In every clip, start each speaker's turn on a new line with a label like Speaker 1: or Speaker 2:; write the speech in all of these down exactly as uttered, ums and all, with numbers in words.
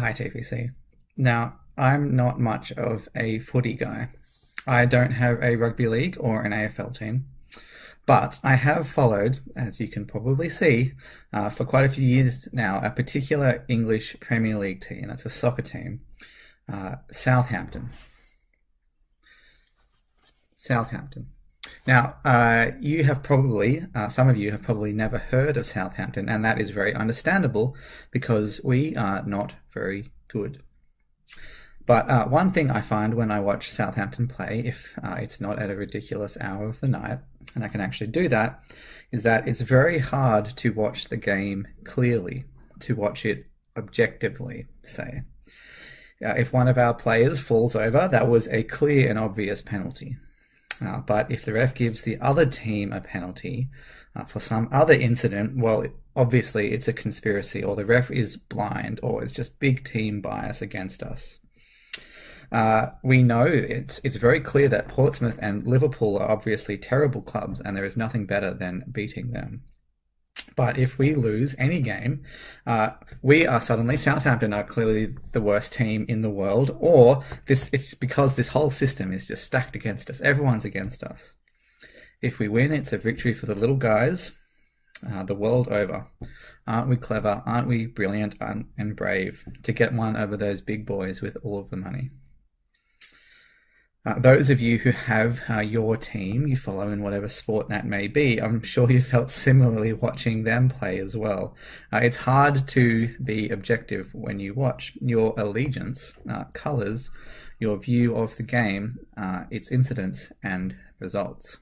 Speaker 1: Hi, T V C. Now, I'm not much of a footy guy. I don't have a rugby league or an A F L team, but I have followed, as you can probably see, uh, for quite a few years now, a particular English Premier League team. That's a soccer team, uh, Southampton. Southampton. Now, uh, you have probably, uh, some of you have probably never heard of Southampton, and that is very understandable because we are not very good. But uh, one thing I find when I watch Southampton play, if uh, it's not at a ridiculous hour of the night, and I can actually do that, is that it's very hard to watch the game clearly, to watch it objectively, say. Uh, if one of our players falls over, that was a clear and obvious penalty. Uh, but if the ref gives the other team a penalty uh, for some other incident, well, it, obviously it's a conspiracy, or the ref is blind, or it's just big team bias against us. Uh, we know it's it's very clear that Portsmouth and Liverpool are obviously terrible clubs, and there is nothing better than beating them. But if we lose any game, uh, we are suddenly, Southampton are clearly the worst team in the world, or this it's because this whole system is just stacked against us. Everyone's against us. If we win, it's a victory for the little guys, uh, the world over. Aren't we clever? Aren't we brilliant and brave to get one over those big boys with all of the money? Uh, those of you who have uh, your team you follow in whatever sport that may be, I'm sure you felt similarly watching them play as well. Uh, it's hard to be objective when you watch. Your allegiance uh, colours your view of the game, uh, its incidents and results.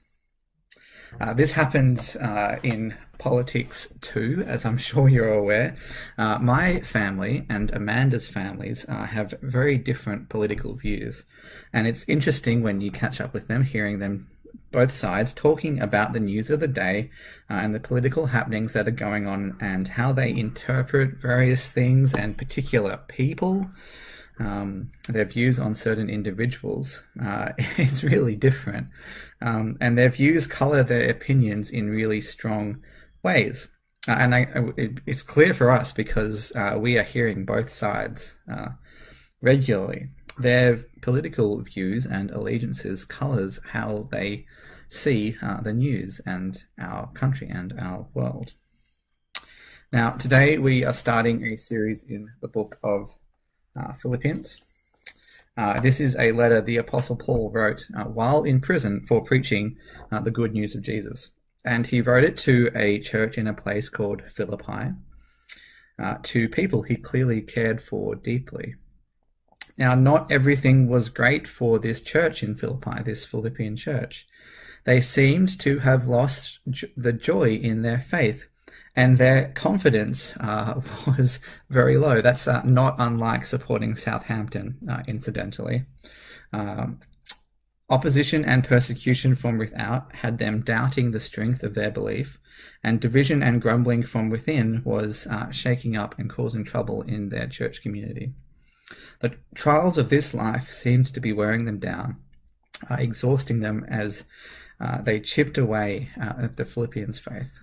Speaker 1: Uh, this happened uh, in politics too, as I'm sure you're aware. Uh, my family and Amanda's families uh, have very different political views. And it's interesting when you catch up with them, hearing them, both sides, talking about the news of the day uh, and the political happenings that are going on and how they interpret various things and particular people. Um, their views on certain individuals uh, is really different. Um, and their views colour their opinions in really strong ways. Uh, and I, it, it's clear for us because uh, we are hearing both sides uh, regularly. Their political views and allegiances colours how they see uh, the news and our country and our world. Now, today we are starting a series in the book of uh, Philippians. Uh, this is a letter the Apostle Paul wrote uh, while in prison for preaching uh, the good news of Jesus. And he wrote it to a church in a place called Philippi, uh, to people he clearly cared for deeply. Now, not everything was great for this church in Philippi, this Philippian church. They seemed to have lost the joy in their faith, and their confidence uh, was very low. That's uh, not unlike supporting Southampton, uh, incidentally. Um, opposition and persecution from without had them doubting the strength of their belief, and division and grumbling from within was uh, shaking up and causing trouble in their church community. The trials of this life seemed to be wearing them down, uh, exhausting them as uh, they chipped away uh, at the Philippians' faith.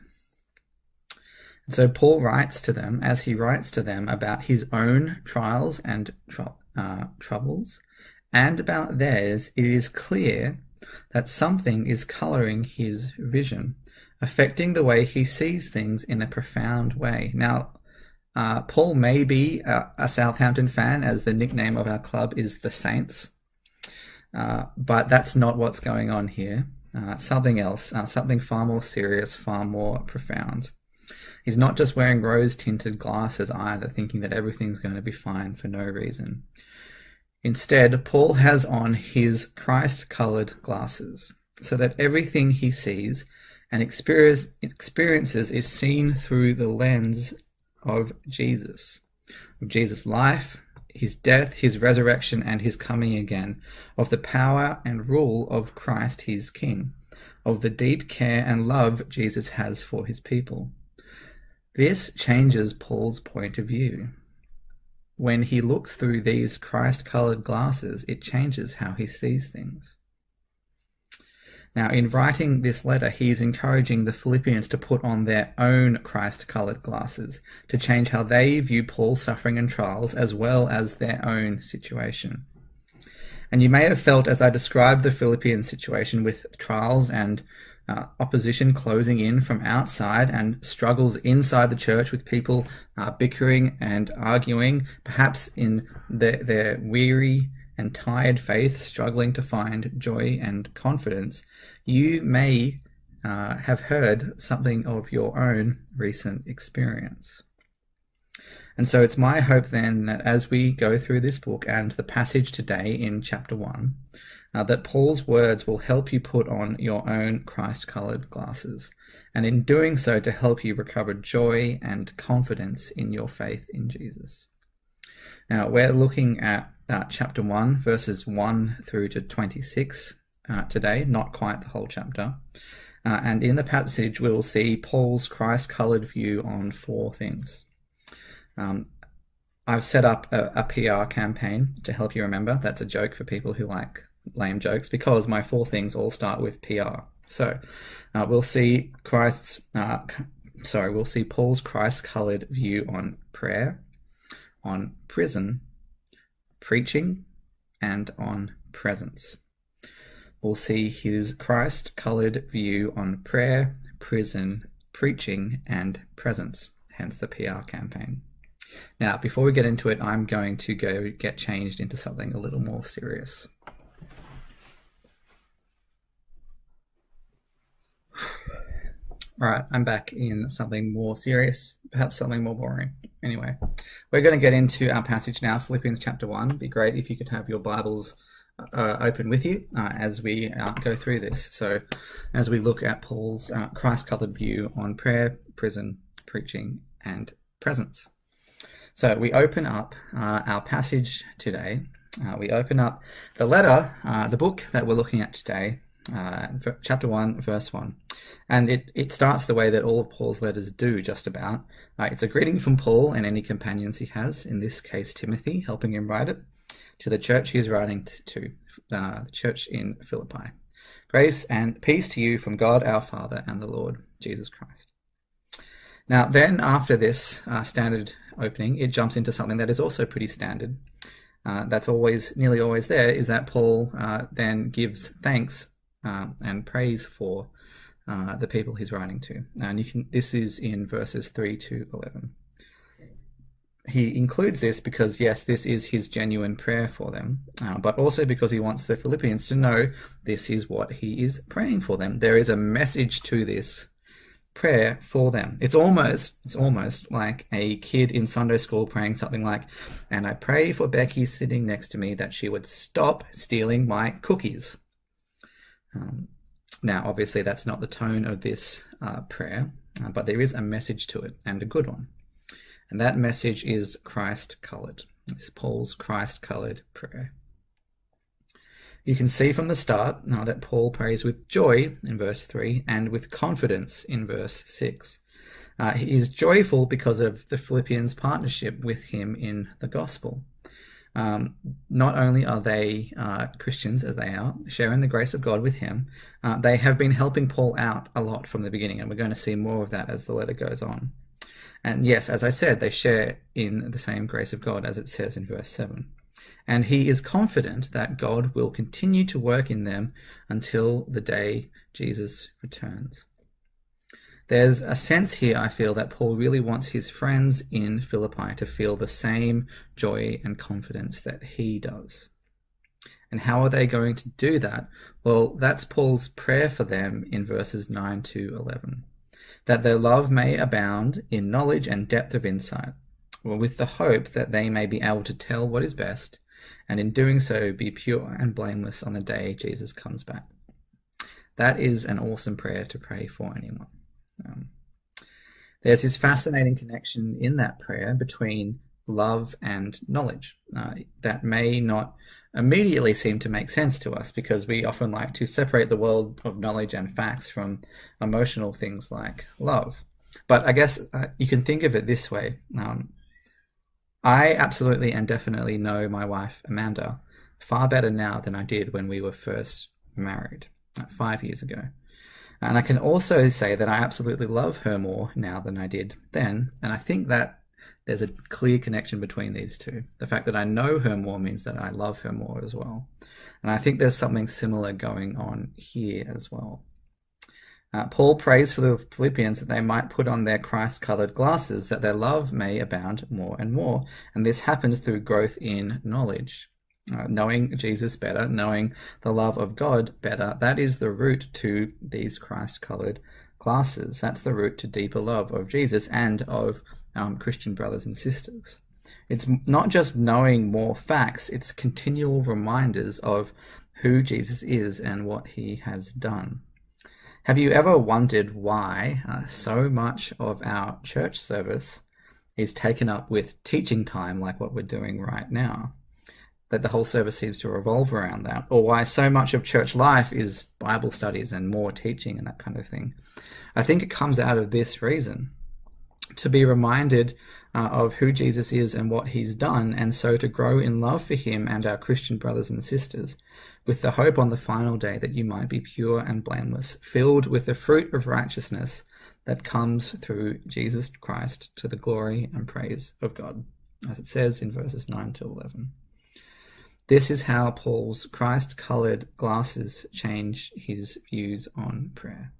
Speaker 1: And so Paul writes to them, as he writes to them about his own trials and tr- uh, troubles, and about theirs, it is clear that something is colouring his vision, affecting the way he sees things in a profound way. Now, Uh, Paul may be a, a Southampton fan, as the nickname of our club is the Saints, uh, but that's not what's going on here. Uh, something else, uh, something far more serious, far more profound. He's not just wearing rose-tinted glasses either, thinking that everything's going to be fine for no reason. Instead, Paul has on his Christ-coloured glasses, so that everything he sees and experience, experiences is seen through the lens of Jesus, of Jesus' life, his death, his resurrection, and his coming again, of the power and rule of Christ his King, of the deep care and love Jesus has for his people. This changes Paul's point of view. When he looks through these Christ-coloured glasses, it changes how he sees things. Now, in writing this letter, he is encouraging the Philippians to put on their own Christ-coloured glasses, to change how they view Paul's suffering and trials, as well as their own situation. And you may have felt, as I described the Philippian situation with trials and uh, opposition closing in from outside and struggles inside the church with people uh, bickering and arguing, perhaps in their, their weary and tired faith, struggling to find joy and confidence, you may uh, have heard something of your own recent experience. And so it's my hope then that as we go through this book and the passage today in chapter one, uh, that Paul's words will help you put on your own Christ-coloured glasses, and in doing so to help you recover joy and confidence in your faith in Jesus. Now, we're looking at uh, chapter one, verses one through to twenty-six uh, today, not quite the whole chapter. Uh, and in the passage, we'll see Paul's Christ-coloured view on four things. Um, I've set up a, a P R campaign to help you remember. That's a joke for people who like lame jokes, because my four things all start with P R. So uh, we'll see Christ's, uh, sorry, we'll see Paul's Christ-coloured view on prayer, on prison, preaching, and on presence. We'll see his Christ-coloured view on prayer, prison, preaching, and presence, hence the P R campaign. Now, before we get into it, I'm going to go get changed into something a little more serious. All right, I'm back in something more serious, perhaps something more boring. Anyway, we're going to get into our passage now, Philippians chapter one. It'd be great if you could have your Bibles uh, open with you uh, as we uh, go through this. So as we look at Paul's uh, Christ-coloured view on prayer, prison, preaching, and presence. So we open up uh, our passage today. Uh, we open up the letter, uh, the book that we're looking at today, uh, chapter one, verse one. And it, it starts the way that all of Paul's letters do, just about. Uh, it's a greeting from Paul and any companions he has, in this case Timothy, helping him write it, to the church he is writing to, uh, the church in Philippi. Grace and peace to you from God our Father and the Lord Jesus Christ. Now then, after this uh, standard opening, it jumps into something that is also pretty standard. Uh, that's always, nearly always there, is that Paul uh, then gives thanks uh, and praise for uh, the people he's writing to. And you can, this is in verses three to eleven. He includes this because, yes, this is his genuine prayer for them, uh, but also because he wants the Philippians to know this is what he is praying for them. There is a message to this prayer for them. It's almost it's almost like a kid in Sunday school praying something like, "And I pray for Becky sitting next to me that she would stop stealing my cookies." Um, now, obviously, that's not the tone of this uh, prayer, uh, but there is a message to it, and a good one. And that message is Christ-coloured. It's Paul's Christ-coloured prayer. You can see from the start now that Paul prays with joy in verse three and with confidence in verse six. Uh, he is joyful because of the Philippians' partnership with him in the gospel. Um, not only are they uh, Christians, as they are, sharing the grace of God with him, uh, they have been helping Paul out a lot from the beginning, and we're going to see more of that as the letter goes on. And yes, as I said, they share in the same grace of God, as it says in verse seven. And he is confident that God will continue to work in them until the day Jesus returns. There's a sense here, I feel, that Paul really wants his friends in Philippi to feel the same joy and confidence that he does. And how are they going to do that? Well, that's Paul's prayer for them in verses nine to eleven. That their love may abound in knowledge and depth of insight, well, with the hope that they may be able to tell what is best, and in doing so be pure and blameless on the day Jesus comes back. That is an awesome prayer to pray for anyone. Um, there's this fascinating connection in that prayer between love and knowledge uh, that may not immediately seem to make sense to us, because we often like to separate the world of knowledge and facts from emotional things like love. But I guess uh, you can think of it this way. Um, I absolutely and definitely know my wife, Amanda, far better now than I did when we were first married. uh, five years ago. And I can also say that I absolutely love her more now than I did then. And I think that there's a clear connection between these two. The fact that I know her more means that I love her more as well. And I think there's something similar going on here as well. Uh, Paul prays for the Philippians that they might put on their Christ-colored glasses, that their love may abound more and more. And this happens through growth in knowledge. Uh, knowing Jesus better, knowing the love of God better, that is the route to these Christ-colored glasses. That's the route to deeper love of Jesus and of um, Christian brothers and sisters. It's not just knowing more facts, it's continual reminders of who Jesus is and what he has done. Have you ever wondered why uh, so much of our church service is taken up with teaching time like what we're doing right now? That the whole service seems to revolve around that, or why so much of church life is Bible studies and more teaching and that kind of thing. I think it comes out of this reason, to be reminded uh, of who Jesus is and what he's done, and so to grow in love for him and our Christian brothers and sisters, with the hope on the final day that you might be pure and blameless, filled with the fruit of righteousness that comes through Jesus Christ to the glory and praise of God, as it says in verses nine to eleven. This is how Paul's Christ-coloured glasses change his views on prayer.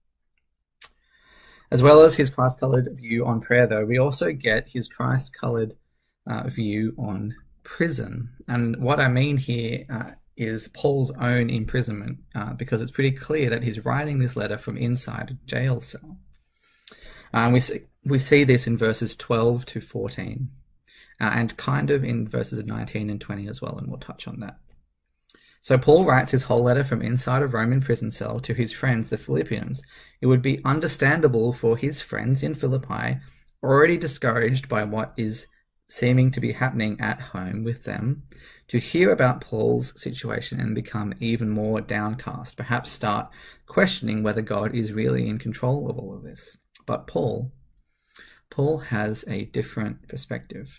Speaker 1: As well as his Christ-coloured view on prayer, though, we also get his Christ-coloured uh, view on prison. And what I mean here uh, is Paul's own imprisonment, uh, because it's pretty clear that he's writing this letter from inside a jail cell. Um, we see, we see this in verses twelve to fourteen. Uh, and kind of in verses nineteen and twenty as well, and we'll touch on that. So Paul writes his whole letter from inside a Roman prison cell to his friends, the Philippians. It would be understandable for his friends in Philippi, already discouraged by what is seeming to be happening at home with them, to hear about Paul's situation and become even more downcast, perhaps start questioning whether God is really in control of all of this. But Paul, Paul has a different perspective.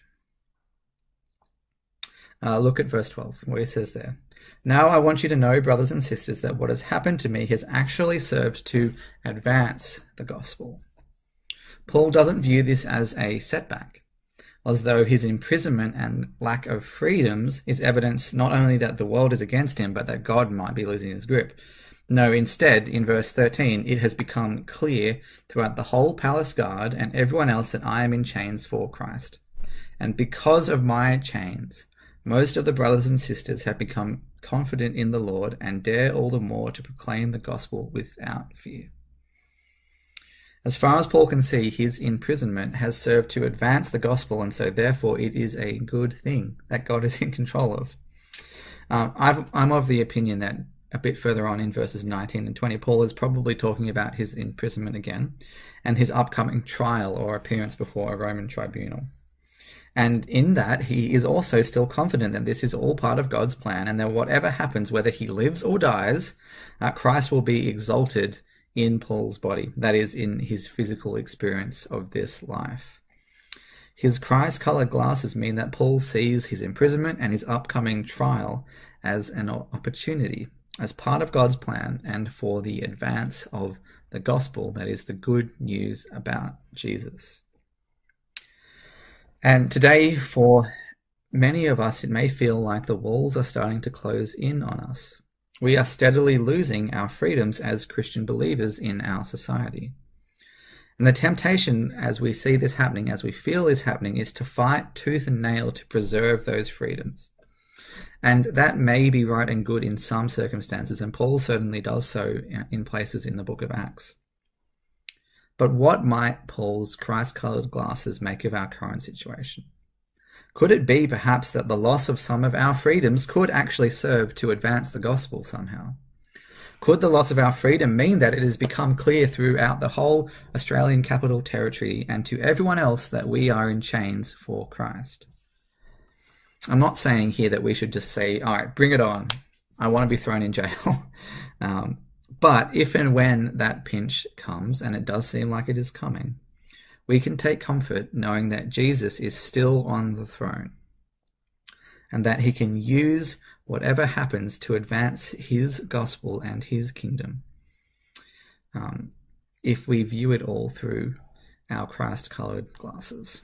Speaker 1: Uh, look at verse twelve, where he says there, "Now I want you to know, brothers and sisters, that what has happened to me has actually served to advance the gospel." Paul doesn't view this as a setback, as though his imprisonment and lack of freedoms is evidence not only that the world is against him, but that God might be losing his grip. No, instead, in verse thirteen, it has become clear throughout the whole palace guard and everyone else that I am in chains for Christ. And because of my chains, most of the brothers and sisters have become confident in the Lord and dare all the more to proclaim the gospel without fear. As far as Paul can see, his imprisonment has served to advance the gospel, and so therefore it is a good thing that God is in control of. Um, I've, I'm of the opinion that a bit further on in verses nineteen and twenty, Paul is probably talking about his imprisonment again and his upcoming trial or appearance before a Roman tribunal. And in that, he is also still confident that this is all part of God's plan, and that whatever happens, whether he lives or dies, uh, Christ will be exalted in Paul's body, that is, in his physical experience of this life. His Christ-coloured glasses mean that Paul sees his imprisonment and his upcoming trial as an opportunity, as part of God's plan, and for the advance of the gospel, that is, the good news about Jesus. And today, for many of us, it may feel like the walls are starting to close in on us. We are steadily losing our freedoms as Christian believers in our society. And the temptation, as we see this happening, as we feel this happening, is to fight tooth and nail to preserve those freedoms. And that may be right and good in some circumstances, and Paul certainly does so in places in the book of Acts. But what might Paul's Christ-coloured glasses make of our current situation? Could it be perhaps that the loss of some of our freedoms could actually serve to advance the gospel somehow? Could the loss of our freedom mean that it has become clear throughout the whole Australian Capital Territory and to everyone else that we are in chains for Christ? I'm not saying here that we should just say, all right, bring it on. I want to be thrown in jail. um, But if and when that pinch comes, and it does seem like it is coming, we can take comfort knowing that Jesus is still on the throne and that he can use whatever happens to advance his gospel and his kingdom, um, if we view it all through our Christ-coloured glasses.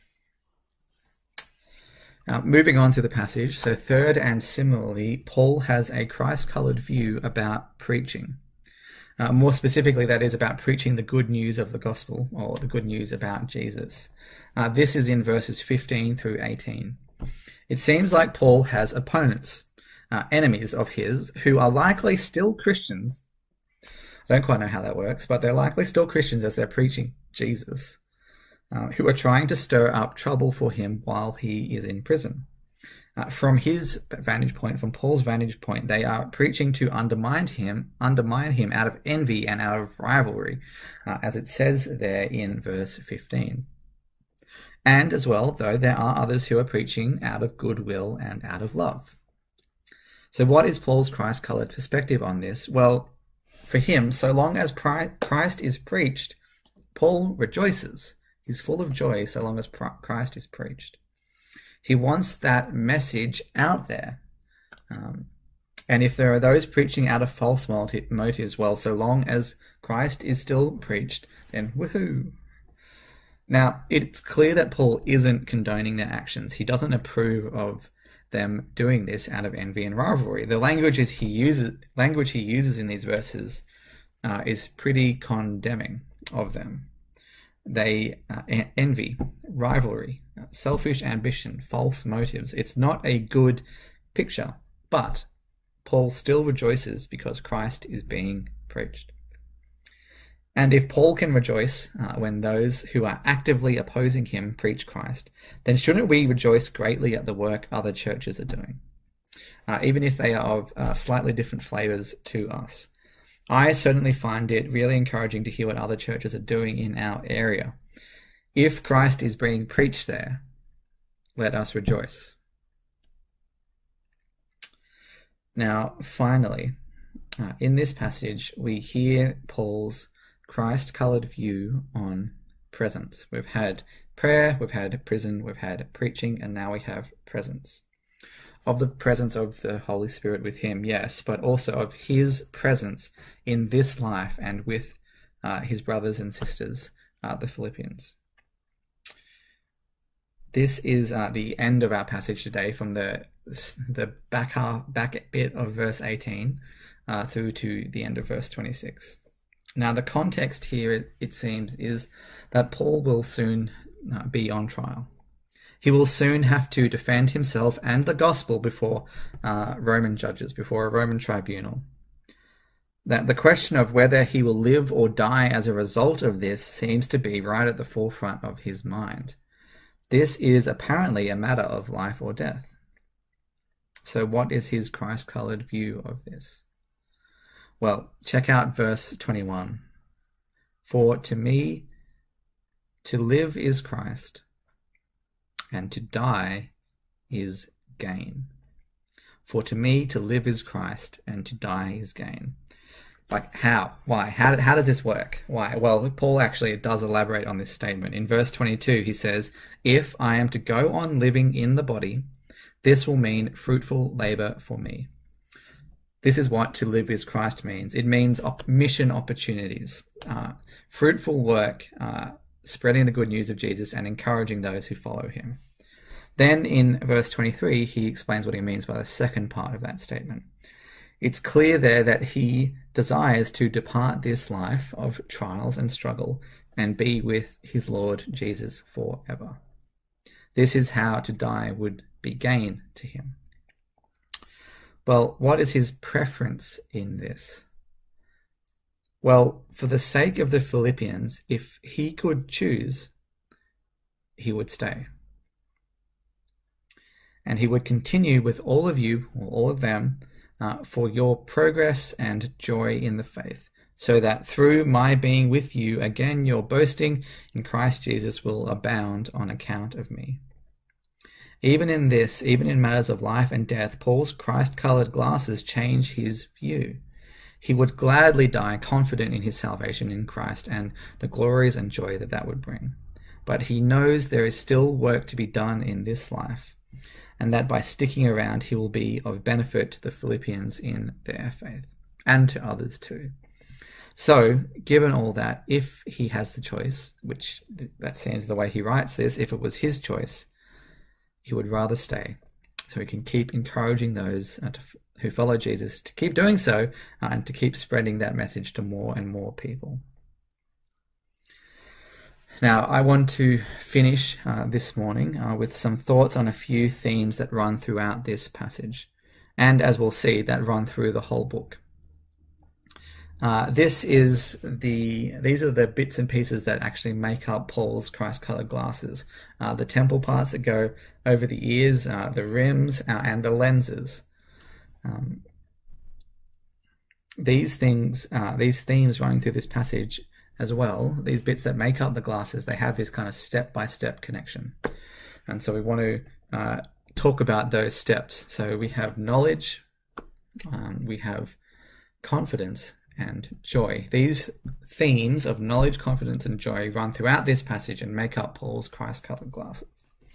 Speaker 1: Uh, moving on to the passage, so third and similarly, Paul has a Christ-coloured view about preaching. Uh, more specifically, that is about preaching the good news of the gospel, or the good news about Jesus. Uh, this is in verses fifteen through eighteen. It seems like Paul has opponents, uh, enemies of his, who are likely still Christians. I don't quite know how that works, but they're likely still Christians as they're preaching Jesus, uh, who are trying to stir up trouble for him while he is in prison. Uh, from his vantage point, from Paul's vantage point, they are preaching to undermine him, undermine him out of envy and out of rivalry, uh, as it says there in verse fifteen. And as well, though, there are others who are preaching out of goodwill and out of love. So what is Paul's Christ-coloured perspective on this? Well, for him, so long as Christ is preached, Paul rejoices. He's full of joy so long as Christ is preached. He wants that message out there. Um, and if there are those preaching out of false motives, well, so long as Christ is still preached, then woohoo. Now, it's clear that Paul isn't condoning their actions. He doesn't approve of them doing this out of envy and rivalry. The language is he uses, language he uses in these verses uh, is pretty condemning of them. They uh, envy, rivalry, selfish ambition, false motives. It's not a good picture, but Paul still rejoices because Christ is being preached. And if Paul can rejoice uh, when those who are actively opposing him preach Christ, then shouldn't we rejoice greatly at the work other churches are doing, uh, even if they are of uh, slightly different flavors to us? I certainly find it really encouraging to hear what other churches are doing in our area. If Christ is being preached there, let us rejoice. Now, finally, uh, in this passage, we hear Paul's Christ-coloured view on presence. We've had prayer, we've had prison, we've had preaching, and now we have presence. Of the presence of the Holy Spirit with him, yes, but also of his presence in this life and with uh, his brothers and sisters, uh, the Philippians. This is uh, the end of our passage today, from the the back half, back bit of verse eighteen uh, through to the end of verse twenty-six. Now, the context here, it, it seems, is that Paul will soon uh, be on trial. He will soon have to defend himself and the gospel before uh, Roman judges, before a Roman tribunal. That the question of whether he will live or die as a result of this seems to be right at the forefront of his mind. This is apparently a matter of life or death. So what is his Christ-coloured view of this? Well, check out verse twenty-one. For to me, to live is Christ, and to die is gain. For to me, to live is Christ, and to die is gain. Like, how? Why? How, how does this work? Why? Well, Paul actually does elaborate on this statement. In verse twenty-two, he says, if I am to go on living in the body, this will mean fruitful labor for me. This is what to live is Christ means. It means op- mission opportunities, uh, fruitful work, uh, spreading the good news of Jesus and encouraging those who follow him. Then in verse twenty-three, he explains what he means by the second part of that statement. It's clear there that he desires to depart this life of trials and struggle and be with his Lord Jesus forever. This is how to die would be gain to him. Well, what is his preference in this? Well, for the sake of the Philippians, if he could choose, he would stay. And he would continue with all of you, or all of them, uh, for your progress and joy in the faith, so that through my being with you, again, your boasting in Christ Jesus will abound on account of me. Even in this, even in matters of life and death, Paul's Christ-coloured glasses change his view. He would gladly die confident in his salvation in Christ and the glories and joy that that would bring. But he knows there is still work to be done in this life. and that by sticking around he will be of benefit to the Philippians in their faith, and to others too. So, given all that, if he has the choice, which that seems the way he writes this, if it was his choice, he would rather stay, so he can keep encouraging those uh, to, who follow Jesus to keep doing so, uh, and to keep spreading that message to more and more people. Now, I want to finish uh, this morning uh, with some thoughts on a few themes that run throughout this passage, and as we'll see, that run through the whole book. Uh, this is the these are the bits and pieces that actually make up Paul's Christ-colored glasses. Uh, the temple parts that go over the ears, uh, the rims, uh, and the lenses. Um, these things, uh, these themes running through this passage as well, these bits that make up the glasses, they have this kind of step-by-step connection. And so we want to uh, talk about those steps. So we have knowledge, um, we have confidence, and joy. These themes of knowledge, confidence, and joy run throughout this passage and make up Paul's Christ-colored glasses.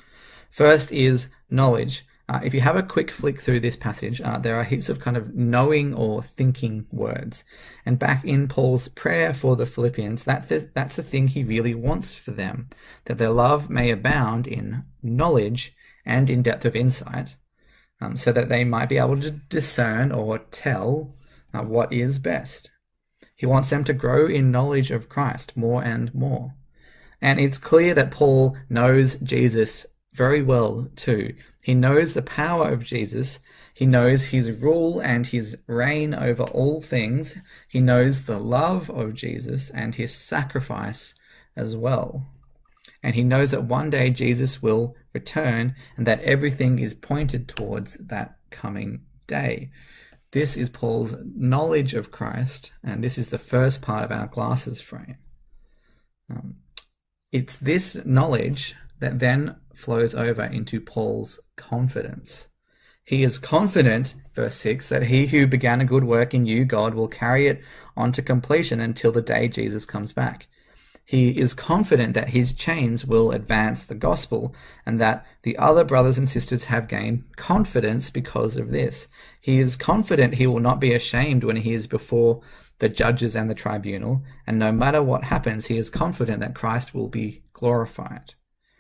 Speaker 1: First is knowledge. Uh, if you have a quick flick through this passage, uh, there are heaps of kind of knowing or thinking words. And back in Paul's prayer for the Philippians, that th- that's the thing he really wants for them, that their love may abound in knowledge and in depth of insight, um, so that they might be able to discern or tell uh, what is best. He wants them to grow in knowledge of Christ more and more. And it's clear that Paul knows Jesus very well too. He knows the power of Jesus. He knows his rule and his reign over all things. He knows the love of Jesus and his sacrifice as well. And he knows that one day Jesus will return and that everything is pointed towards that coming day. This is Paul's knowledge of Christ, and this is the first part of our glasses frame. Um, it's this knowledge that then flows over into Paul's confidence. He is confident, verse six, that he who began a good work in you, God, will carry it on to completion until the day Jesus comes back. He is confident that his chains will advance the gospel and that the other brothers and sisters have gained confidence because of this. He is confident he will not be ashamed when he is before the judges and the tribunal, and no matter what happens, he is confident that Christ will be glorified.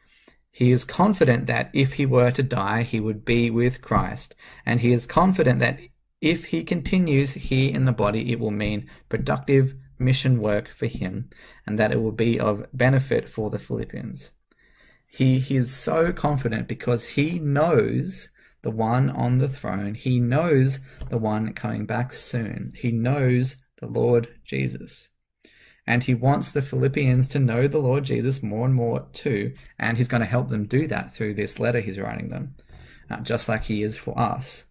Speaker 1: He is confident that if he were to die, he would be with Christ, and he is confident that if he continues here in the body, it will mean productive mission work for him, and that it will be of benefit for the Philippians. He, he is so confident because he knows the one on the throne. He knows the one coming back soon. He knows the Lord Jesus. And he wants the Philippians to know the Lord Jesus more and more too, and he's going to help them do that through this letter he's writing them, uh, just like he is for us.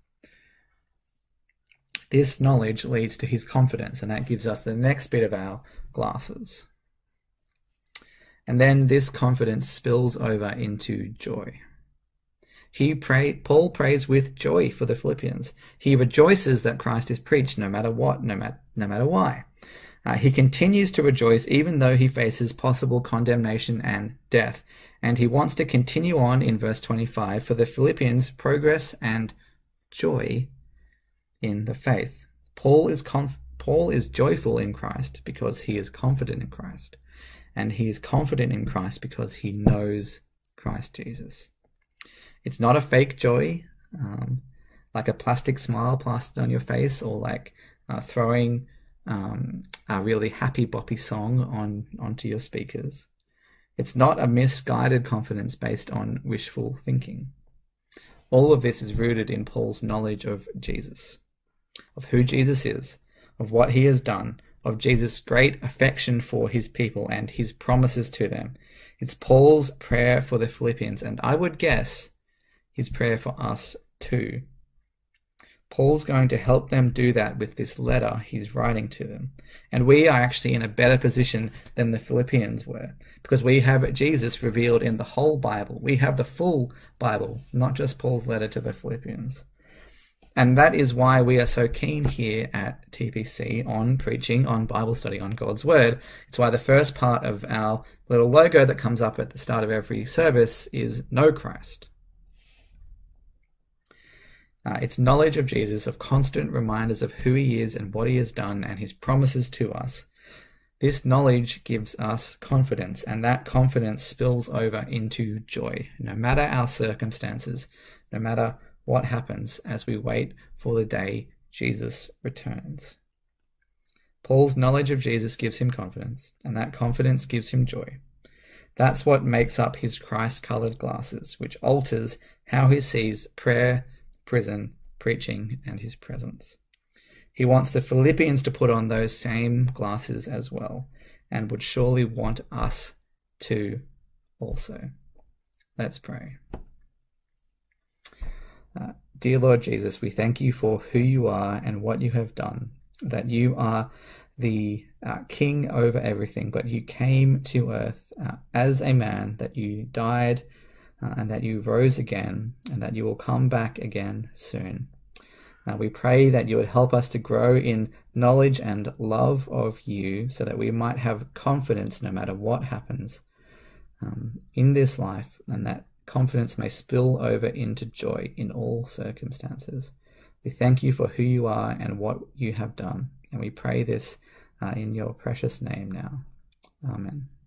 Speaker 1: This knowledge leads to his confidence, and that gives us the next bit of our glasses. And then this confidence spills over into joy. He pray, Paul prays with joy for the Philippians. He rejoices that Christ is preached no matter what, no, mat, no matter why. Uh, he continues to rejoice even though he faces possible condemnation and death. And he wants to continue on in verse twenty-five for the Philippians' progress and joy in the faith. Paul is conf- Paul is joyful in Christ because he is confident in Christ. And he is confident in Christ because he knows Christ Jesus. It's not a fake joy, um, like a plastic smile plastered on your face, or like uh, throwing um, a really happy boppy song on onto your speakers. It's not a misguided confidence based on wishful thinking. All of this is rooted in Paul's knowledge of Jesus, of who Jesus is, of what he has done, of Jesus' great affection for his people and his promises to them. It's Paul's prayer for the Philippians, and I would guess his prayer for us too. Paul's going to help them do that with this letter he's writing to them. And we are actually in a better position than the Philippians were, because we have Jesus revealed in the whole Bible. We have the full Bible, not just Paul's letter to the Philippians. And that is why we are so keen here at T P C on preaching, on Bible study, on God's Word. It's why the first part of our little logo that comes up at the start of every service is Know Christ. Uh, it's knowledge of Jesus, of constant reminders of who he is and what he has done and his promises to us. This knowledge gives us confidence, and that confidence spills over into joy, no matter our circumstances, no matter what happens as we wait for the day Jesus returns. Paul's knowledge of Jesus gives him confidence, and that confidence gives him joy. That's what makes up his Christ-colored glasses, which alters how he sees prayer, prison, preaching, and his presence. He wants the Philippians to put on those same glasses as well, and would surely want us to also. Let's pray. Uh, dear Lord Jesus, we thank you for who you are and what you have done, that you are the uh, king over everything, but you came to earth uh, as a man, that you died uh, and that you rose again, and that you will come back again soon. Uh, we pray that you would help us to grow in knowledge and love of you, so that we might have confidence no matter what happens um, in this life, and that confidence may spill over into joy in all circumstances. We thank you for who you are and what you have done, and we pray this uh, in your precious name now. Amen.